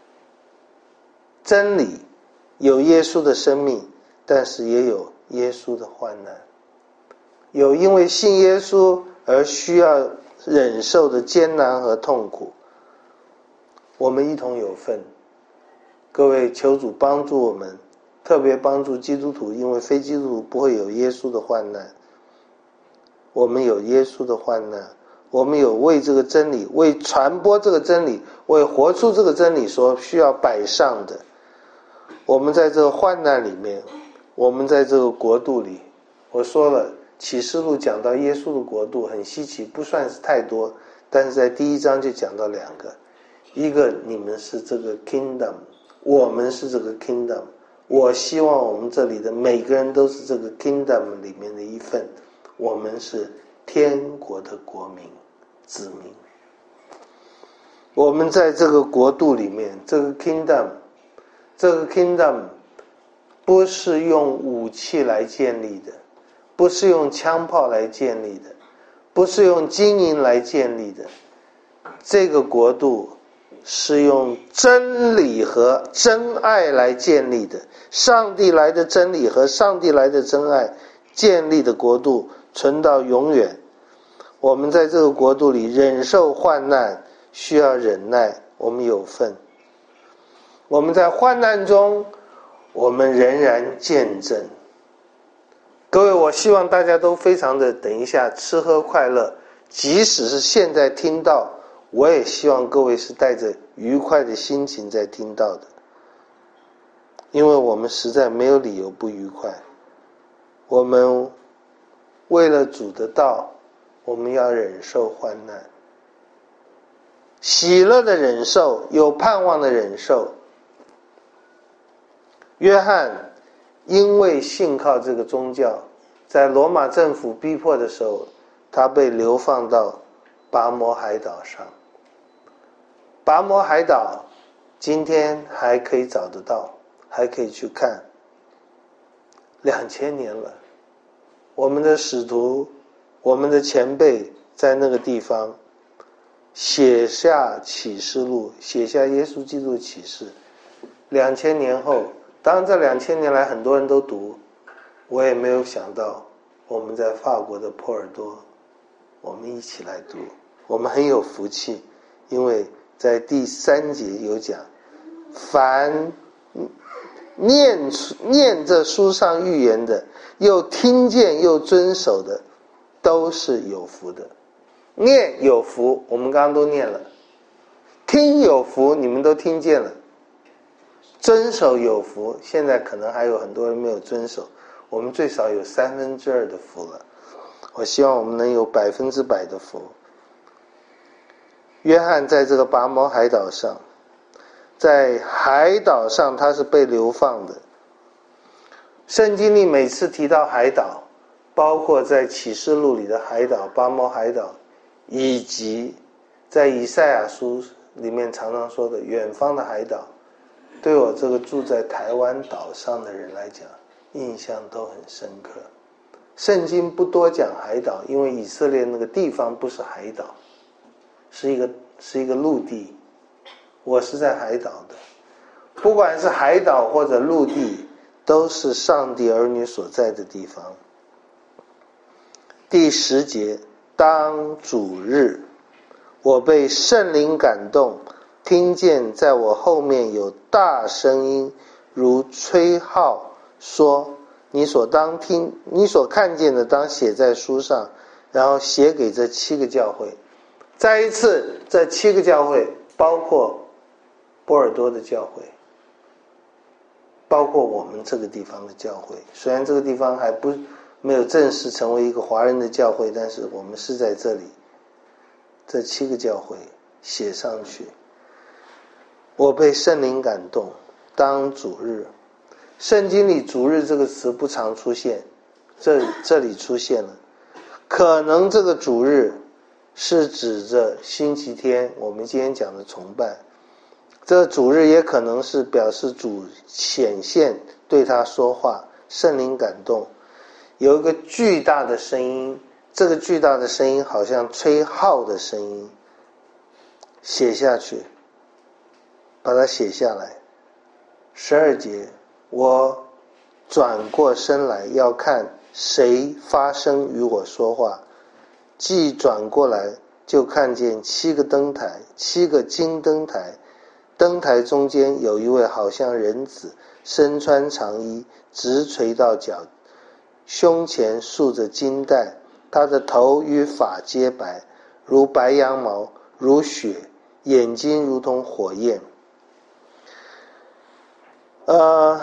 真理，有耶稣的生命，但是也有耶稣的患难，有因为信耶稣而需要忍受的艰难和痛苦，我们一同有份。各位，求主帮助我们，特别帮助基督徒，因为非基督徒不会有耶稣的患难，我们有耶稣的患难，我们有为这个真理，为传播这个真理，为活出这个真理所需要摆上的。我们在这个患难里面，我们在这个国度里，我说了启示录讲到耶稣的国度很稀奇，不算是太多，但是在第一章就讲到两个，一个你们是这个 kingdom， 我们是这个 kingdom， 我希望我们这里的每个人都是这个 kingdom 里面的一份，我们是天国的国民子民。我们在这个国度里面，这个 kingdom， 这个 kingdom 不是用武器来建立的，不是用枪炮来建立的，不是用金银来建立的，这个国度是用真理和真爱来建立的。上帝来的真理和上帝来的真爱建立的国度存到永远。我们在这个国度里忍受患难，需要忍耐，我们有份。我们在患难中，我们仍然见证。各位，我希望大家都非常的等一下吃喝快乐，即使是现在听到，我也希望各位是带着愉快的心情在听到的，因为我们实在没有理由不愉快。我们为了主的道，我们要忍受患难，喜乐的忍受，有盼望的忍受。约翰因为信靠这个宗教，在罗马政府逼迫的时候，他被流放到拔摩海岛上。拔摩海岛今天还可以找得到，还可以去看。两千年了，我们的使徒，我们的前辈在那个地方写下启示录，写下耶稣基督的启示。两千年后，当然这两千年来很多人都读，我也没有想到我们在法国的波尔多，我们一起来读，我们很有福气，因为在第三节有讲，凡念念这书上预言的，又听见又遵守的，都是有福的。念有福，我们刚刚都念了；听有福，你们都听见了；遵守有福，现在可能还有很多人没有遵守，我们最少有三分之二的福了。我希望我们能有百分之百的福。约翰在这个拔摩海岛上，在海岛上他是被流放的。圣经里每次提到海岛，包括在启示录里的海岛，拔摩海岛，以及在以赛亚书里面常常说的远方的海岛，对我这个住在台湾岛上的人来讲，印象都很深刻。圣经不多讲海岛，因为以色列那个地方不是海岛，是一个是一个陆地。我是在海岛的，不管是海岛或者陆地，都是上帝儿女所在的地方。第十节，当主日，我被圣灵感动，听见在我后面有大声音，如吹号，说：你所当听，你所看见的，当写在书上，然后写给这七个教会。再一次，这七个教会包括波尔多的教会，包括我们这个地方的教会。虽然这个地方还不没有正式成为一个华人的教会，但是我们是在这里。这七个教会写上去，我被圣灵感动，当主日。圣经里主日这个词不常出现，这这里出现了。可能这个主日是指着星期天，我们今天讲的崇拜。这个主日也可能是表示主显现对他说话，圣灵感动。有一个巨大的声音，这个巨大的声音好像吹号的声音，写下去，把它写下来。十二节，我转过身来要看谁发声与我说话，既转过来就看见七个灯台，七个金灯台，灯台中间有一位好像人子，身穿长衣，直垂到脚，胸前束着金带，他的头与发皆白，如白羊毛，如雪，眼睛如同火焰。呃，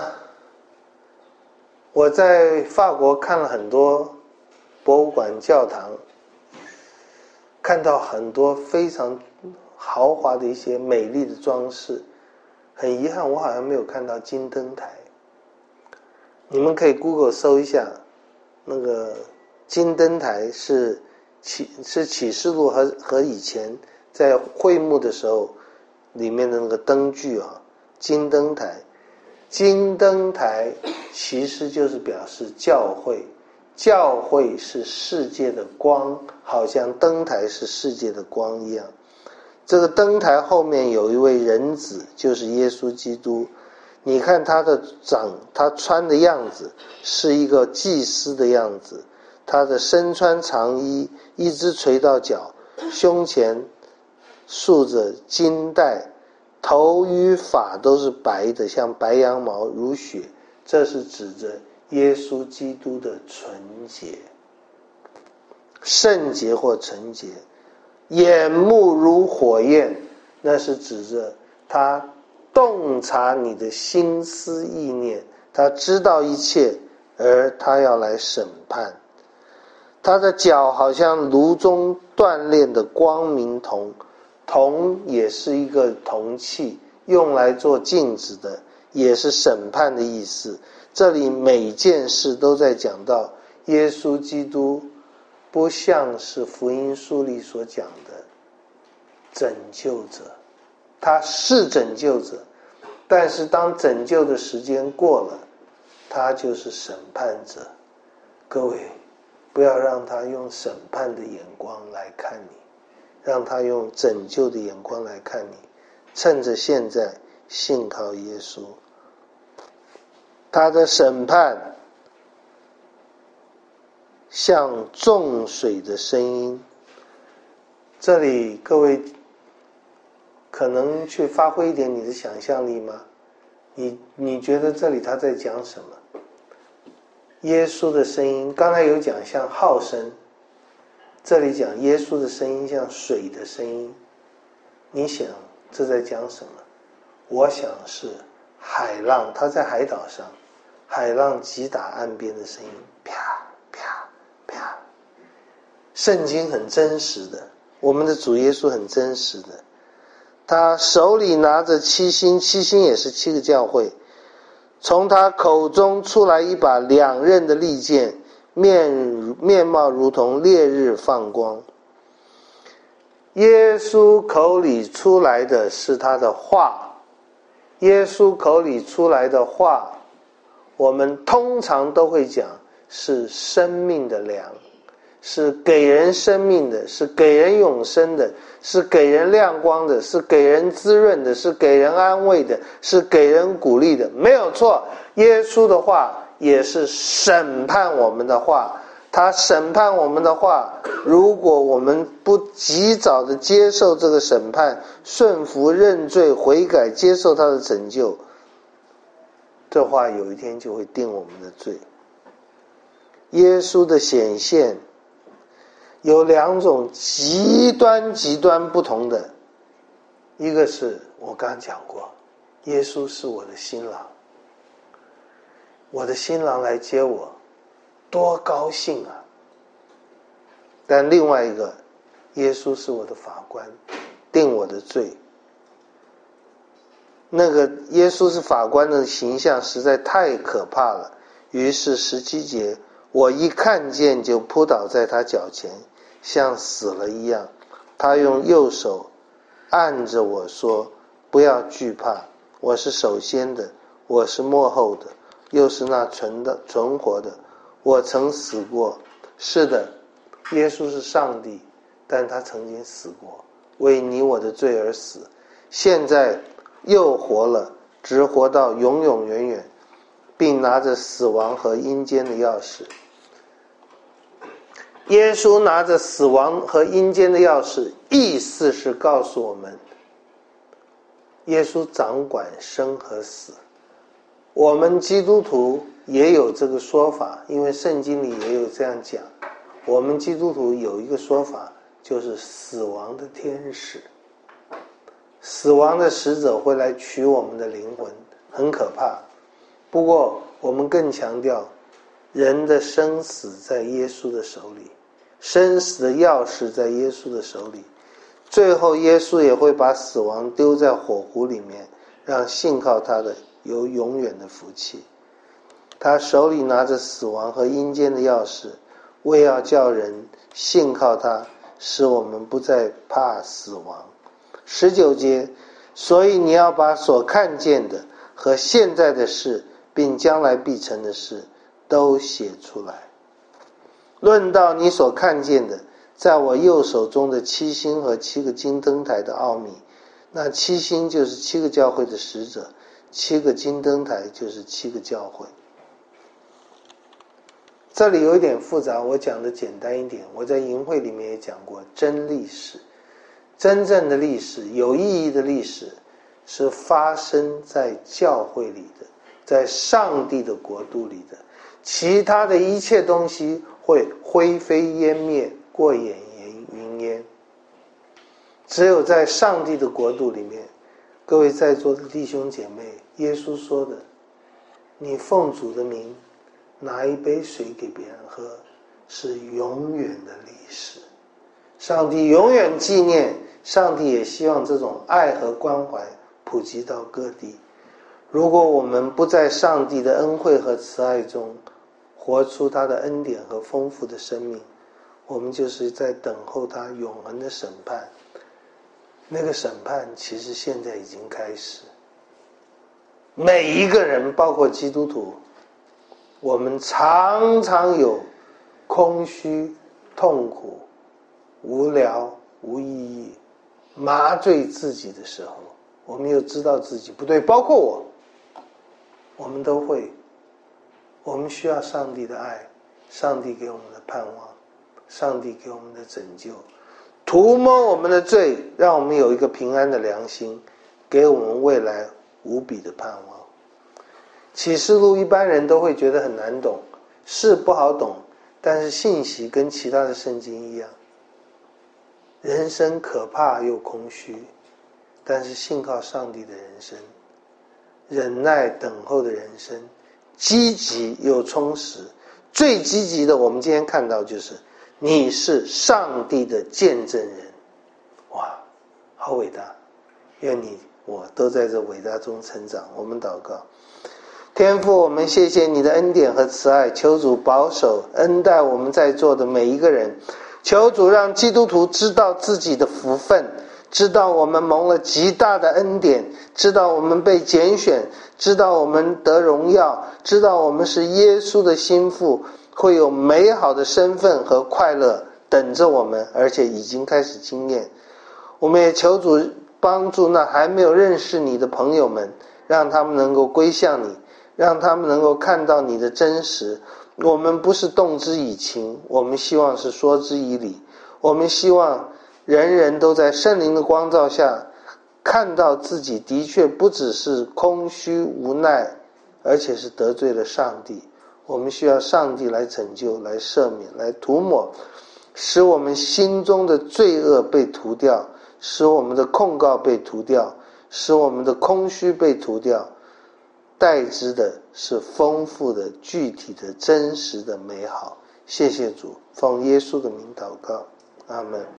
我在法国看了很多博物馆、教堂，看到很多非常豪华的一些美丽的装饰。很遗憾，我好像没有看到金灯台。你们可以 Google 搜一下，那个金灯台是启是启示录和和以前在会幕的时候里面的那个灯具啊，金灯台。金灯台其实就是表示教会，教会是世界的光，好像灯台是世界的光一样。这个灯台后面有一位人子，就是耶稣基督， 你看他的长，他穿的样子是一个祭司的样子，他的身穿长衣，一直垂到脚，胸前束着金带，头与发都是白的，像白羊毛如雪，这是指着耶稣基督的纯洁、圣洁或纯洁。眼目如火焰，那是指着他洞察你的心思意念，他知道一切，而他要来审判。他的脚好像炉中锻炼的光明铜，铜也是一个铜器，用来做镜子的，也是审判的意思。这里每件事都在讲到耶稣基督不像是福音书里所讲的拯救者，他是拯救者，但是当拯救的时间过了，他就是审判者。各位，不要让他用审判的眼光来看你，让他用拯救的眼光来看你。趁着现在信靠耶稣，他的审判像众水的声音。这里各位可能去发挥一点你的想象力吗？你你觉得这里他在讲什么？耶稣的声音，刚才有讲像号声，这里讲耶稣的声音像水的声音。你想这在讲什么？我想是海浪，他在海岛上，海浪击打岸边的声音，啪啪啪。圣经很真实的，我们的主耶稣很真实的，他手里拿着七星，七星也是七个教会，从他口中出来一把两刃的利剑，面面貌如同烈日放光。耶稣口里出来的是他的话，耶稣口里出来的话，我们通常都会讲是生命的粮，是给人生命的，是给人永生的，是给人亮光的，是给人滋润的，是给人安慰的，是给人鼓励的，没有错。耶稣的话也是审判我们的话，他审判我们的话，如果我们不及早的接受这个审判，顺服认罪悔改，接受他的拯救，这话有一天就会定我们的罪。耶稣的显现有两种极端极端不同的，一个是我刚讲过，耶稣是我的新郎，我的新郎来接我，多高兴啊！但另外一个，耶稣是我的法官，定我的罪。那个耶稣是法官的形象实在太可怕了，于是十七节，我一看见就扑倒在他脚前，像死了一样。他用右手按着我说，不要惧怕，我是首先的，我是末后的，又是那存的存活的，我曾死过。是的，耶稣是上帝，但他曾经死过，为你我的罪而死，现在又活了，直活到永永远远，并拿着死亡和阴间的钥匙。耶稣拿着死亡和阴间的钥匙，意思是告诉我们，耶稣掌管生和死。我们基督徒也有这个说法，因为圣经里也有这样讲。我们基督徒有一个说法，就是死亡的天使，死亡的使者会来取我们的灵魂，很可怕。不过我们更强调，人的生死在耶稣的手里，生死的钥匙在耶稣的手里，最后耶稣也会把死亡丢在火湖里面，让信靠他的有永远的福气。他手里拿着死亡和阴间的钥匙，为要叫人信靠他，使我们不再怕死亡。十九节，所以你要把所看见的和现在的事，并将来必成的事都写出来。论到你所看见的，在我右手中的七星和七个金灯台的奥秘，那七星就是七个教会的使者， 七个金灯台就是七个教会。这里有一点复杂，我讲的简单一点。我在营会里面也讲过，真历史，真正的历史，有意义的历史，是发生在教会里的，在上帝的国度里的。其他的一切东西会灰飞烟灭，过眼云烟。只有在上帝的国度里面，各位在座的弟兄姐妹，耶稣说的，你奉主的名拿一杯水给别人喝，是永远的历史。上帝永远纪念，上帝也希望这种爱和关怀普及到各地。如果我们不在上帝的恩惠和慈爱中活出他的恩典和丰富的生命，我们就是在等候他永恒的审判。那个审判其实现在已经开始，每一个人包括基督徒，我们常常有空虚、痛苦、无聊、无意义、麻醉自己的时候，我们又知道自己不对，包括我，我们都会。我们需要上帝的爱，上帝给我们的盼望，上帝给我们的拯救，涂抹我们的罪，让我们有一个平安的良心，给我们未来无比的盼望。启示录一般人都会觉得很难懂，是不好懂，但是信息跟其他的圣经一样。人生可怕又空虚，但是信靠上帝的人生，忍耐等候的人生，积极又充实。最积极的我们今天看到就是你是上帝的见证人。哇，好伟大，愿你我都在这伟大中成长。我们祷告。天父，我们谢谢你的恩典和慈爱，求主保守恩待我们在座的每一个人，求主让基督徒知道自己的福分，知道我们蒙了极大的恩典，知道我们被拣选，知道我们得荣耀，知道我们是耶稣的心腹，会有美好的身份和快乐等着我们，而且已经开始经验。我们也求主帮助那还没有认识你的朋友们，让他们能够归向你，让他们能够看到你的真实。我们不是动之以情，我们希望是说之以理。我们希望人人都在圣灵的光照下，看到自己的确不只是空虚无奈，而且是得罪了上帝。我们需要上帝来拯救，来赦免，来涂抹，使我们心中的罪恶被涂掉，使我们的控告被涂掉，使我们的空虚被涂掉，代之的是丰富的、具体的、真实的美好。谢谢主，奉耶稣的名祷告，阿们。